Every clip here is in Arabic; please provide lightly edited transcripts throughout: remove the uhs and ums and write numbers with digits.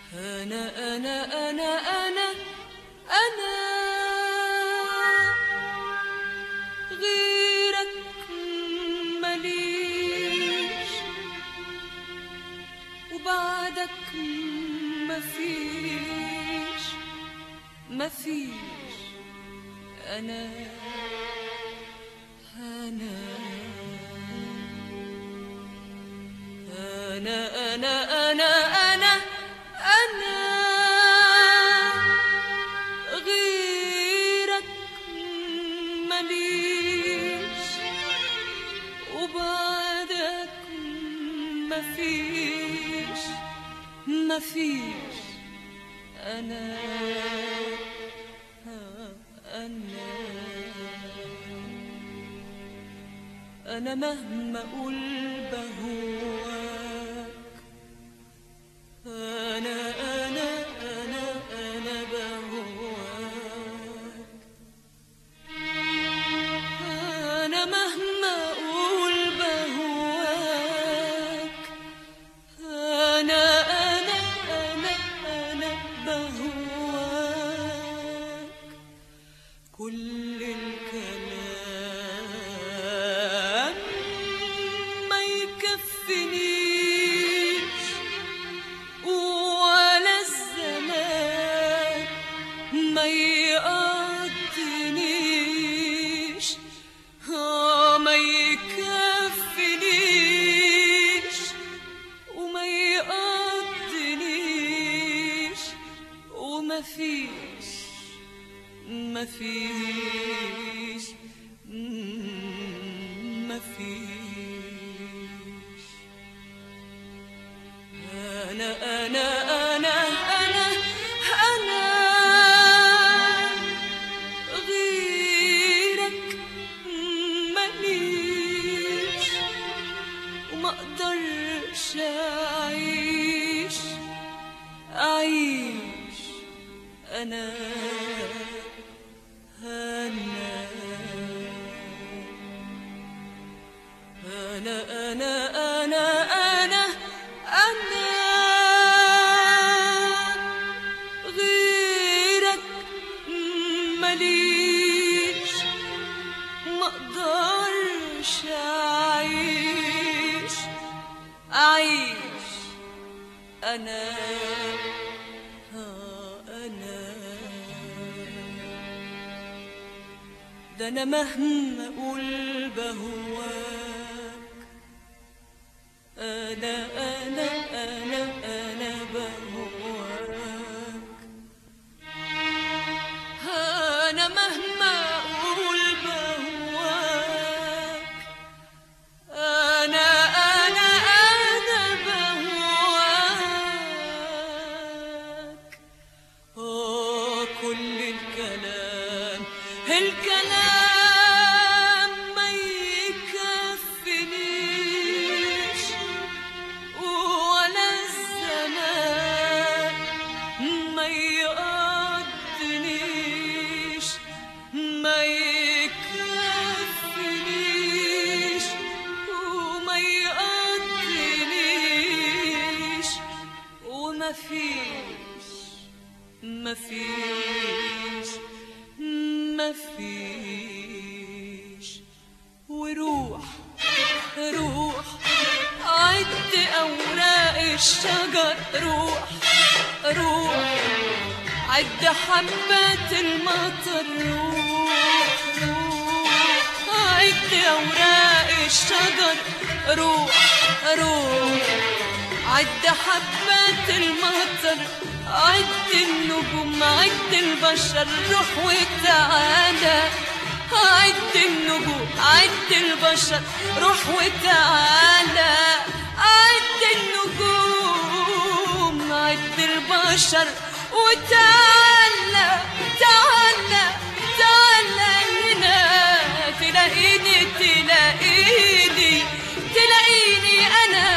أنا غيرك مليش، وبعدك مفيش أنا غيرك مليش، وبعدك مفيش أنا مهما أقول بهواك، أنا بهواك، أنا مهما أقول بهواك، أنا بهواك، كل الكلام ما يكفنيش، ولا الزمان ما يقضنيش، ما يكفنيش وما يقضنيش، ومفيش أنا غيرك مليش، وما اقدرش أعيش أنا غيرك مليش، ما اقدرش أعيش أنا ده أنا مهما أقول بهواك، أنا بهواك، أنا مهما أقول بهواك، أنا بهواك، كل الكلام ما يكفنيش، ولا الزمان ما يقضنيش، ما يكفنيش وما يقضنيش، مفيش وروح عد أوراق الشجر، روح عد حبات المطر، روح عد أوراق الشجر، روح عد حبات المطر، عد النجوم، عد البشر، روح وتعالى، عد النجوم، عد البشر، روح وتعالى، عد النجوم، عد البشر، وتعالى تعالى هنا، تلاقيني أنا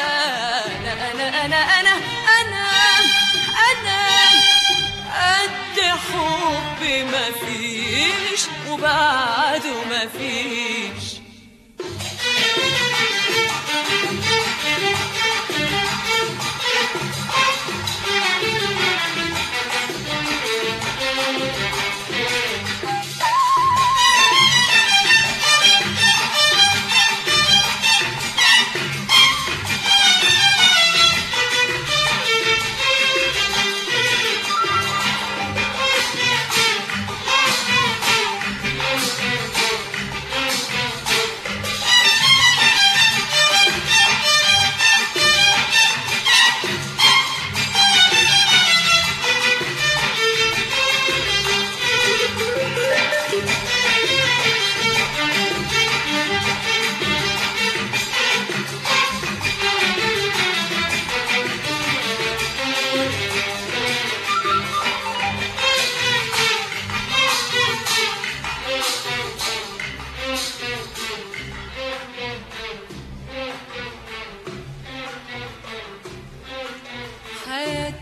قد حبي مفيش، وبعده مفيش.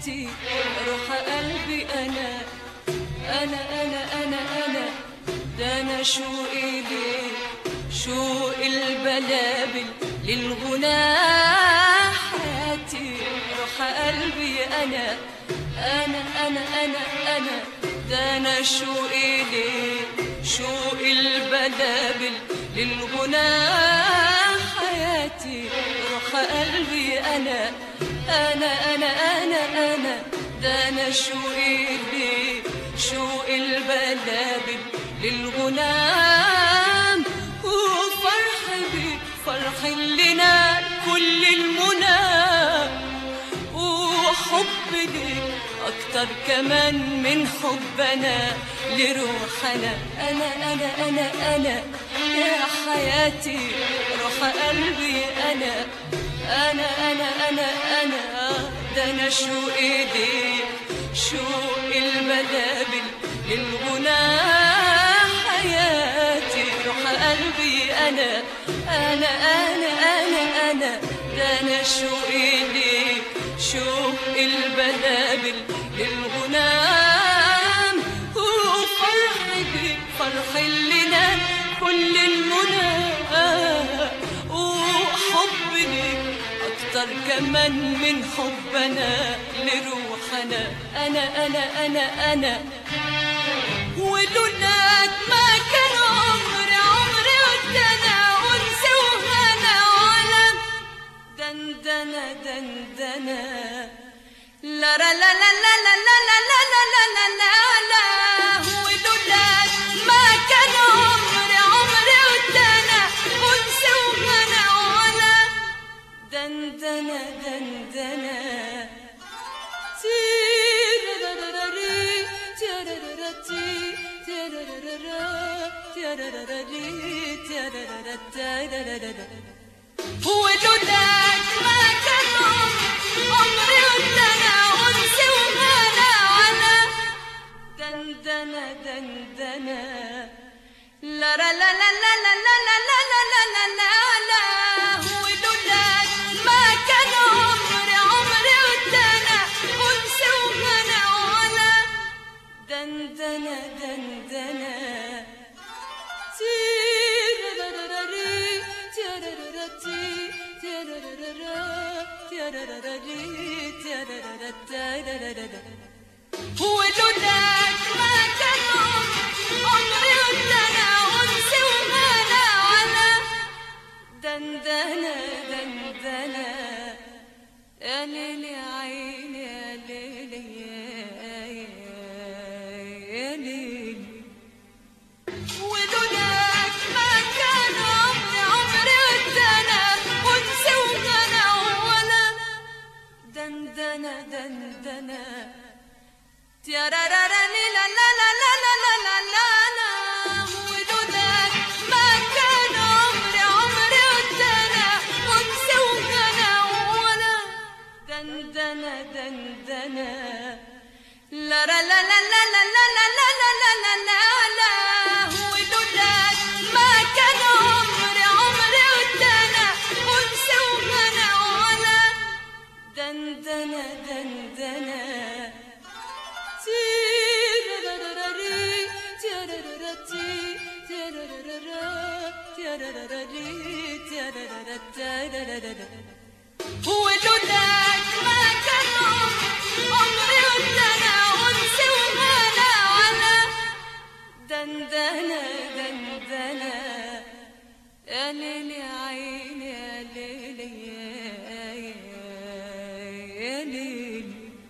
حياتي روح قلبي أنا أنا أنا أنا أنا ده أنا شوقي ليه شوق البلابل للغناء حياتي روح قلبي أنا أنا أنا أنا أنا ده أنا شوقي ليه شوق البلابل للغناء حياتي روح قلبي أنا أنا أنا أنا أنا ده أنا شوقي ليه شوق البلابل للغناء وفرح بيك فرح لنا كل المنى وحب ليك أكتر كمان من حبنا لروحنا أنا أنا أنا أنا يا حياتي روح قلبي أنا أنا أنا أنا أنا ده أنا شوقي ليك شوق البلابل للغناء حياتي روح قلبي أنا أنا أنا أنا أنا ده أنا شوقي ليك شوق البلابل للغناء وفرح بيك فرح لنا كل المنى وحب ليك أكتر كمان من حبنا لروحنا أنا أنا أنا أنا ولولاك ما كان عمري عمري ودنا أنسى وهنا ولا دندنة دندنة لا لا لا لا لا لا لا لا لا لا لا لا ولولاك ما كان عمري عمري ودنا أنسى وهنا ولا دندنة دندنة ولولاك ما كان عمري ودنا أنسى وهنا على دندنة دندنة لا لا لا لا لا لا لا لا لا لا لا لا ولولاك ما كان عمري عمري ودنا أنسى وهنا على دندنة دندنة ولولاك ما كان عمري ودنا أنسى وهنا على دندنة دندنة يا ليلي يا عيني يا ليلي يا ليلي ولولاك ما كان عمري عمري ودنا أنسى وهنا ولا دندنة دندنة يا را را را لا لا لا لا لا لا لا لا ولولاك ما كان عمري عمري ودنا أنسى وهنا ولا دندنة دندنة لا را لا لا لا لا لا لا لا لا لا لا لا ولولاك ما كان عمري عمري ودنا أنسى وهنا ولا دندنة دندنة ولولاك ما كان عمري ودنا أنسى وهنا على دندنة دندنة يا ليلي يا عيني يا ليلي يا ليلي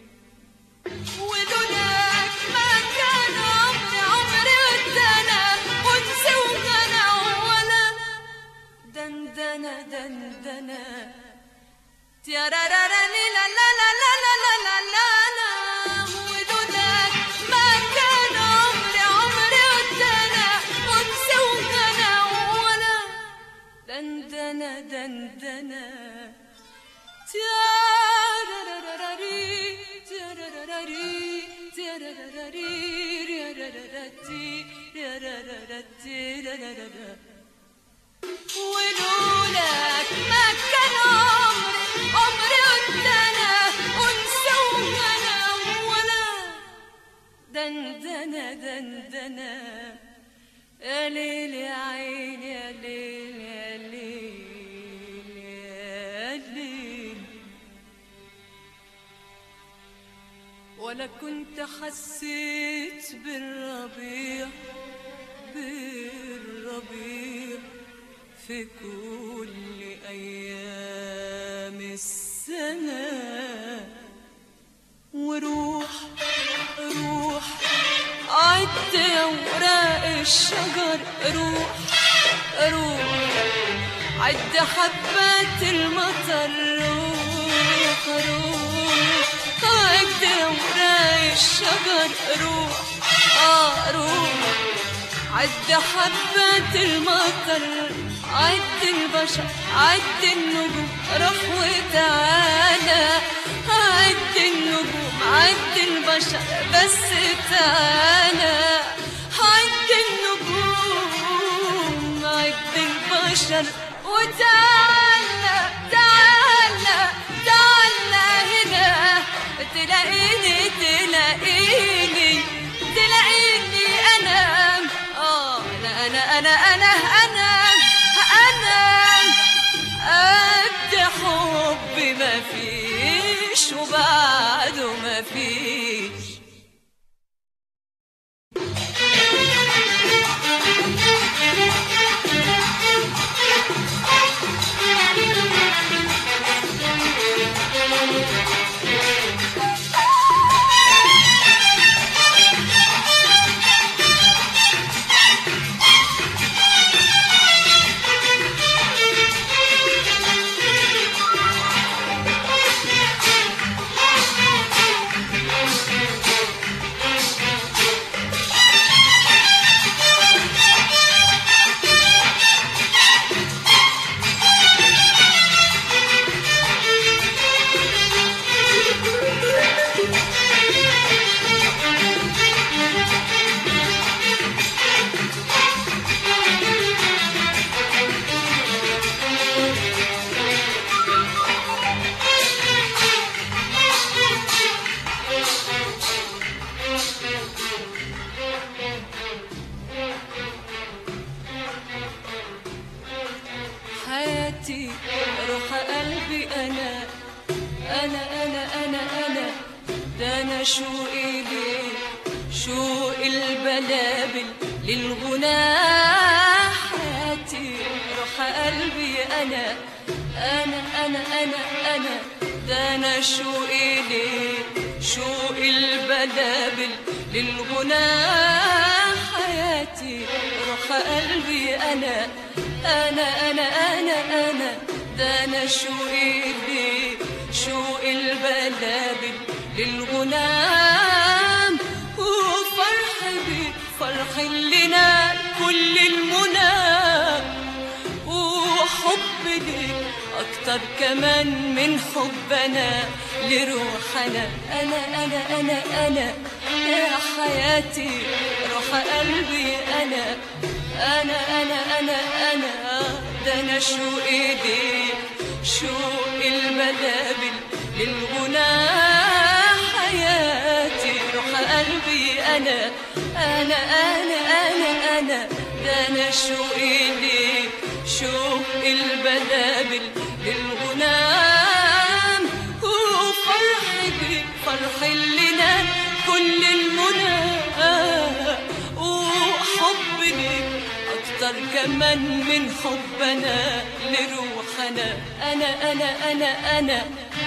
ولولاك ما كان عمري عمري ودنا أنسى وهنا ولا دندنة دندنة يا را را را لا لا لا لا لا لا لا لا ولولاك ما كان عمري عمري ودنا أنسى وهنا ولا دندنة دندنة يا را را را را يا را را را يا را را را يا را را را يا را را را ولولاك ما كان عمري ودنا أنسى وهنا دندنة يا ليل يا عين يا ليل يا ليل يا ليل. ولا كنت حسيت بالربيع بالربيع في كل أيام السنة. وروح روح عد أوراق الشجر، روح روح عد حبات المطر، روح روح عد أوراق الشجر، روح روح عد حبات المطر، عد البشر عد النجوم، روح وتعالى عد النجوم عد البشر بس تعالى عد النجوم عد البشر وتعالى تعالى تعالى هنا تلاقيني تلاقيني تلاقيني أنا أنا قد حبي مفيش وبعده مفيش. حياتي روح قلبي أنا ده أنا شوقي ليه شوق البلابل للغناء. حياتي روح قلبي أنا ده أنا شوقي ليه شوق البلابل للغناء. حياتي روح قلبي أنا ده أنا شوقي ليه شوق البلابل للغنام. وفرح بيك فرح لنا كل المنى، وحب ليك أكتر كمان من حبنا لروحنا. أنا يا حياتي روح قلبي أنا ده أنا شوقي ليك شوق البلابل للغناء. حياتي روح قلبي أنا ده أنا شوقي ليك شوق البلابل للغناء. وفرح بيك فرح لنا كل المنى، وحب ليك أكتر كمان من حبنا لروحنا. أنا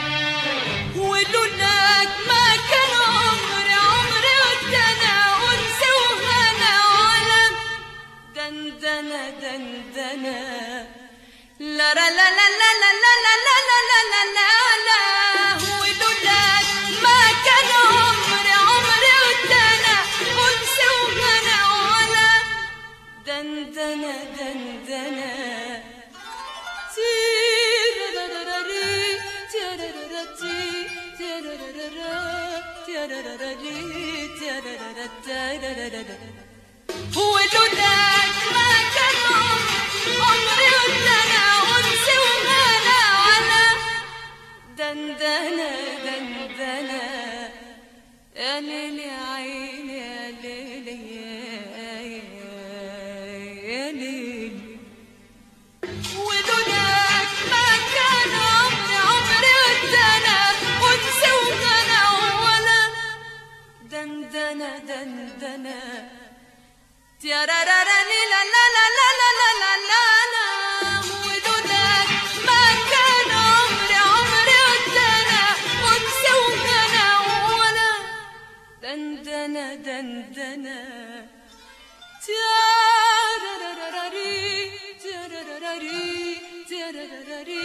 ولولاك ما كان عمري ودنا أنس وهنا عالم دندنة لا لا لا لا لا لا لا لا لا لا لا لا. ولولاك ما كان عمري ودنا أنس وهنا عالم دندنة ولولاك ما كان عمري ودنا أنس وهنا على دندنة يا ليل يا عين يا ليل يا تيارارارا لا لا لا لا لا لا لا لا لا ولولاك ما كان عمري ودنا أنثى وهنا ولا دندنة دندنة تياراراراري تياراراري تياراراري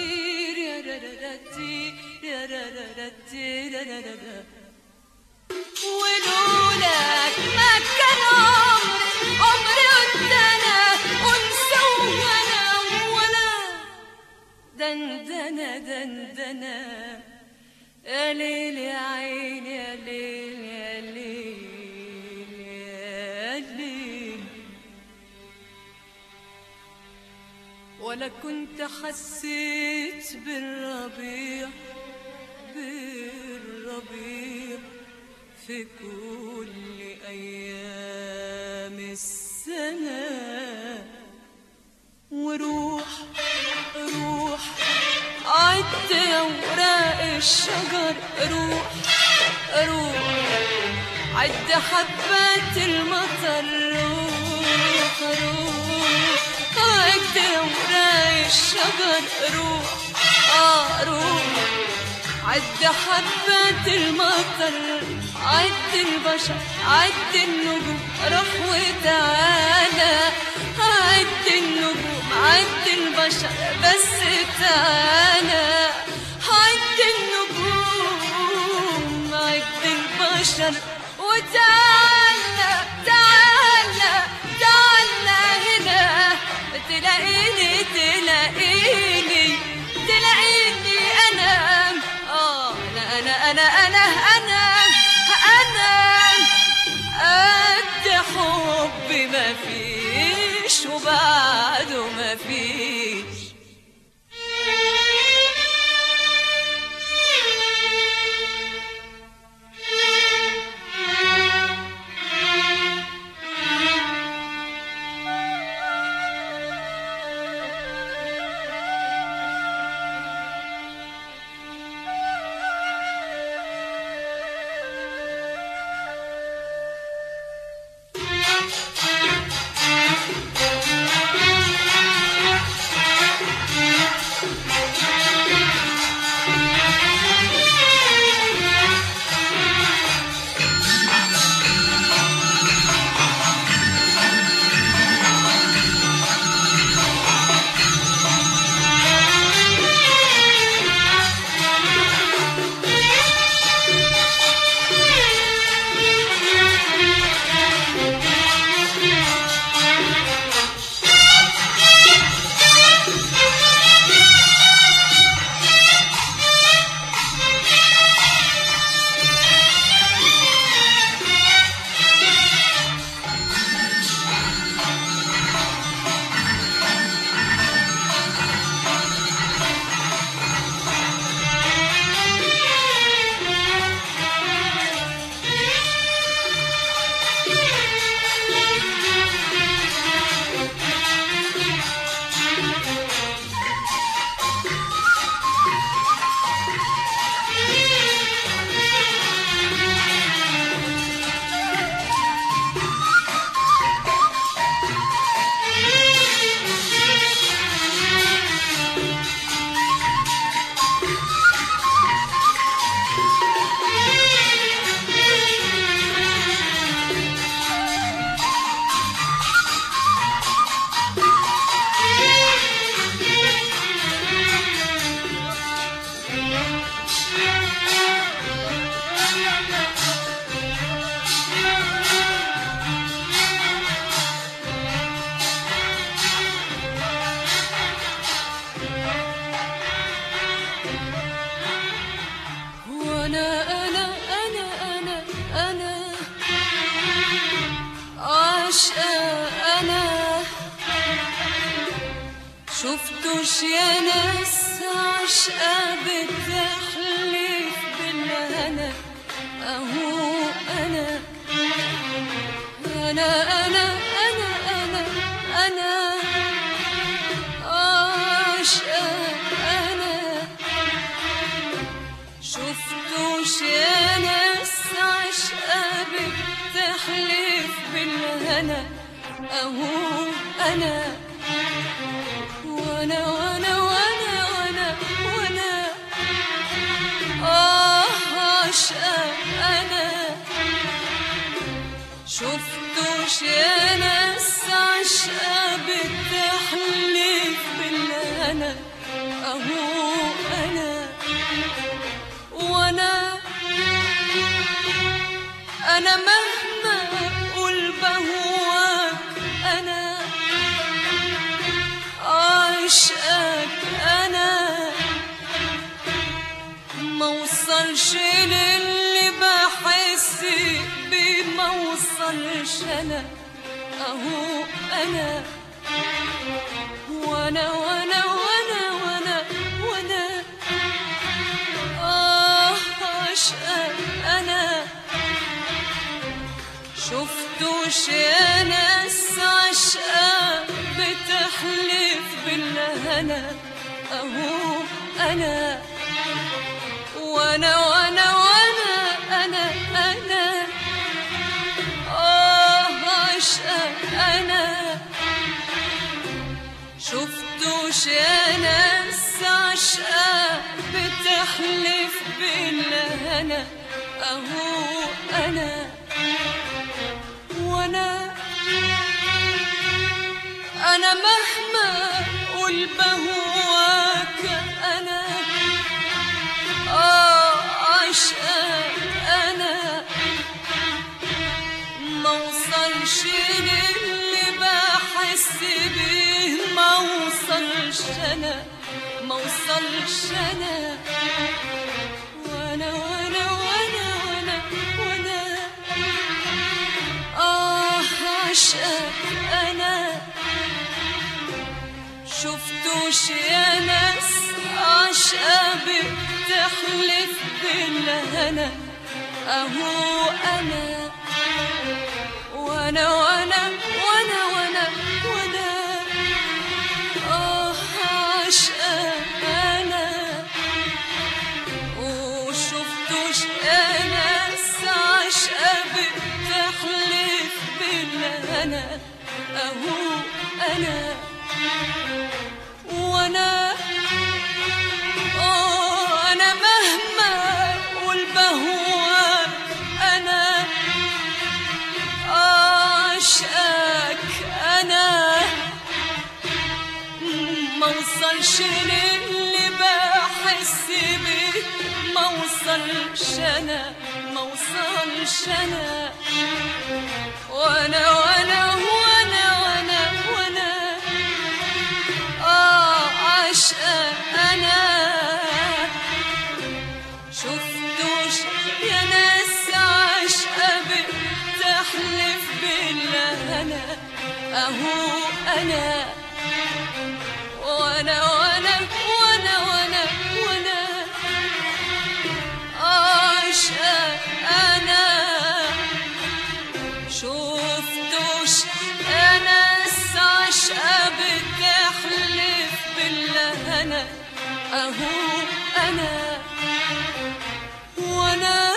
ولولاك ما كان عمري ودنا أنثى وهنا ولا دندنة دندنة يا ليل يا عيني يا ليل يا ليل يا ليل ولا كنت حسيت بالربيع بالربيع في كل أيام السنة وروح روح عد أوراق الشجر روح روح عد حبات المطر روح روح عد أوراق الشجر روح روح عد حبات المطر عد البشر عد النجوم روح وتعالى عد النجوم عد البشر بس تعالى عد النجوم عد البشر وتعالى تعالى تعالى هنا تلاقيني تلاقيني تلاقيني أنا قد حبي ما فيش وبعده ما فيش شفتوش يا ناس عشقة بتحلف بالهنا اهو انا انا انا انا انا انا عشقة انا شفتوش يا ناس عشقة بتحلف بالهنا أهو أنا وأنا وأنا وأنا وأنا وأنا عشقك أنا شفتوش يا ناس عشقة بتحلف بالهنا أهو أنا وأنا مهما أقول بهواك أنا عشقك أنا موصلش للي بحس بيه موصلش أنا أهو أنا وأنا وأنا وأنا وأنا وأنا عشقك أنا شفتوش يا ناس عشقة بتحلف بالهنا أهو أنا وأنا وأنا وأنا أنا عشقك أنا شفتوش يا ناس عشقة بتحلف بالهنا أهو أنا وأنا مهما أقول بهواك أنا عشقك أنا موصلش للي بحس بيه موصلش أنا وأنا وأنا وأنا وأنا وأنا عشقك أنا شفتوش يا ناس عشقة بتحلف بالهنا أهو أنا وأنا وأنا وأنا وأنا وأنا عشقك أنا وشفتوش يا ناس عشقة بتحلف بالهنا أهو أنا وأنا مهما أقول بهواك أنا عشقك أنا موصلش للي بحس بيه موصلش أنا وأنا وأنا وأنا وأنا وأنا عشقك أنا شفتوش يا ناس عشقة بتحلف بالهنا أهو أنا وأنا وأنا وأنا وأنا وأنا عشقك أنا شفتوش يا ناس عشقة بتحلف بالهنا أهو أنا وأنا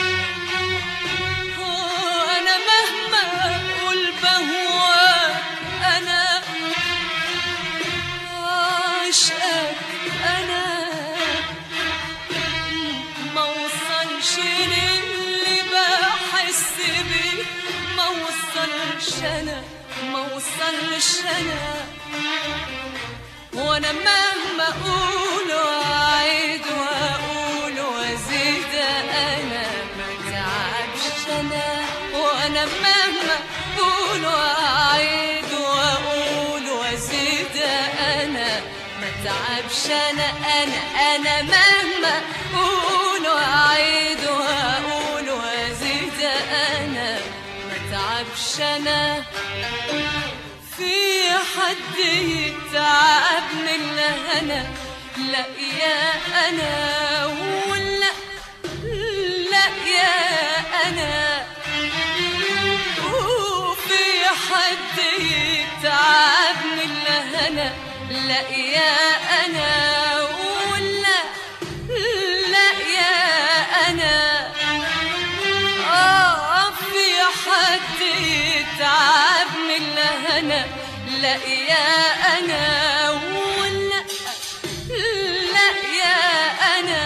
مهما أقول بهواك أنا عشقك أنا موصلش للي بحس بيه موصلش أنا وأنا مهما أقول وأعيد وأقول وأزيد أنا متعبش أنا وأنا مهما أقول وأعيد وأقول وأزيد أنا متعبش أنا مهما أقول وأعيد وأقول وأزيد أنا متعبش أنا في حد يتعبني الهنا لا يا أنا ولا لا يا أنا وفي حد يتعبني الهنا لا يا أنا ولا لا يا أنا في حد يتعبني الهنا لا يا أنا ولا لا يا أنا.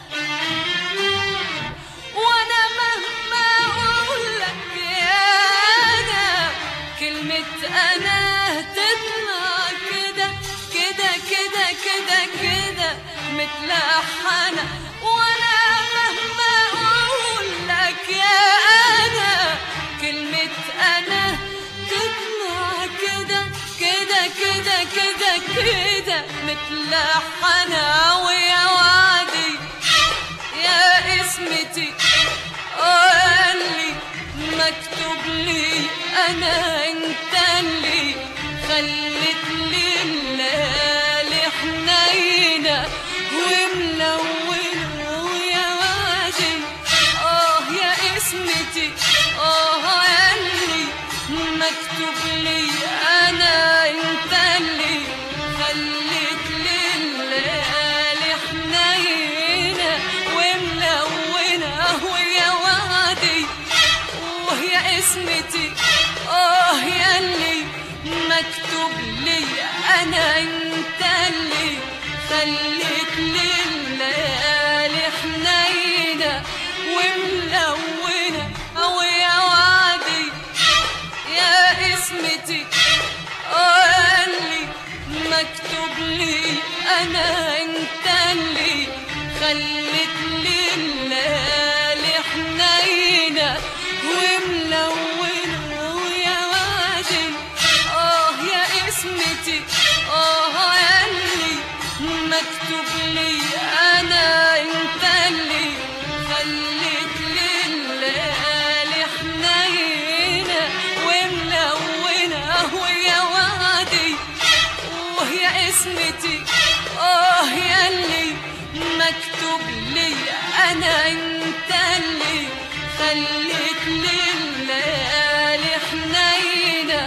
وأنا مهما أقولك يا أنا كلمة أنا تطلع كده كده كده كده كده متلحنة. وأنا مهما أقولك يا أنا كلمة أنا تطلع كده كده كده كده كده متلحنة. ويا وعدي يا اسمتي قالي مكتوب لي أنا انت اللي خلت لي الليالي حنينة وملونة. ويا وعدي يا اسمتي قالي مكتوب لي أنا انت اللي خلت لي الليالي حنينة وملونة. ويا وعدي ويا اسمتي يا اللي مكتوب لي أنا انت اللي خلت لي الليالي حنينة وملونة. ويا وعدي يا اسمتي قالي مكتوب لي أنا انت اللي خلت لي الليالي حنينة وملونة. ويا وعدي يا اسمتي قالي مكتوب لي أنا انت اللي خلت لي الليالي حنينة وملونة. ويا وعدي ويا اسمتي يا اللي مكتوب لي أنا انت اللي خلت لي الليالي حنينة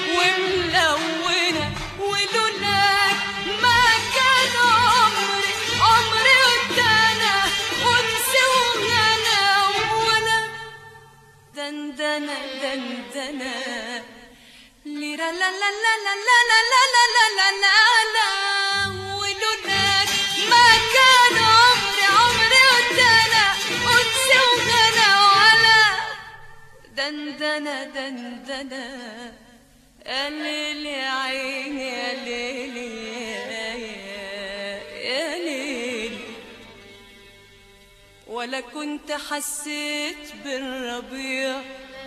وملونة. ولولاك ما كان عمري ودانا أنسى وغنى ولا دندنة دندنة ليرا لا لا لا لا لا لا لا لا لا لا لا. ولولاك ما كان عمري ودانا أنسى وغنى ولا دندنة دندنة. يا ليل يا عيني يا ليل يا ليل. ولا كنت حسيت بالربيع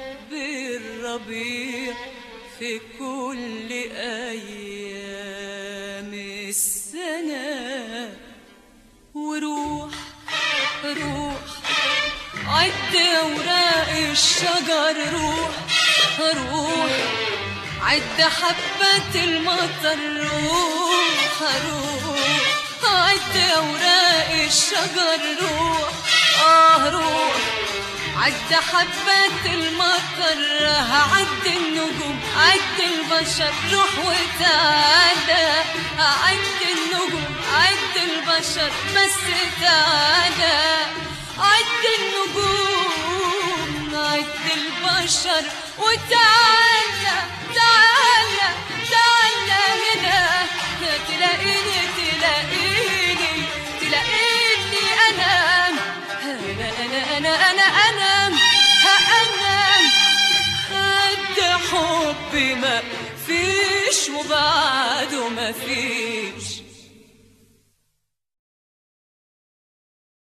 في كل أيام السنة. وروح عد أوراق الشجر روح عد حبات المطر روح عد أوراق الشجر روح عد حبات المطر. عد النجوم عد البشر روح وتعالى. عد النجوم عد البشر بس تعالى. عد النجوم عد البشر وتعالى تعالى تعالى هنا. تلاقيني أنا قد حبي ما فيش وبعده ما فيش.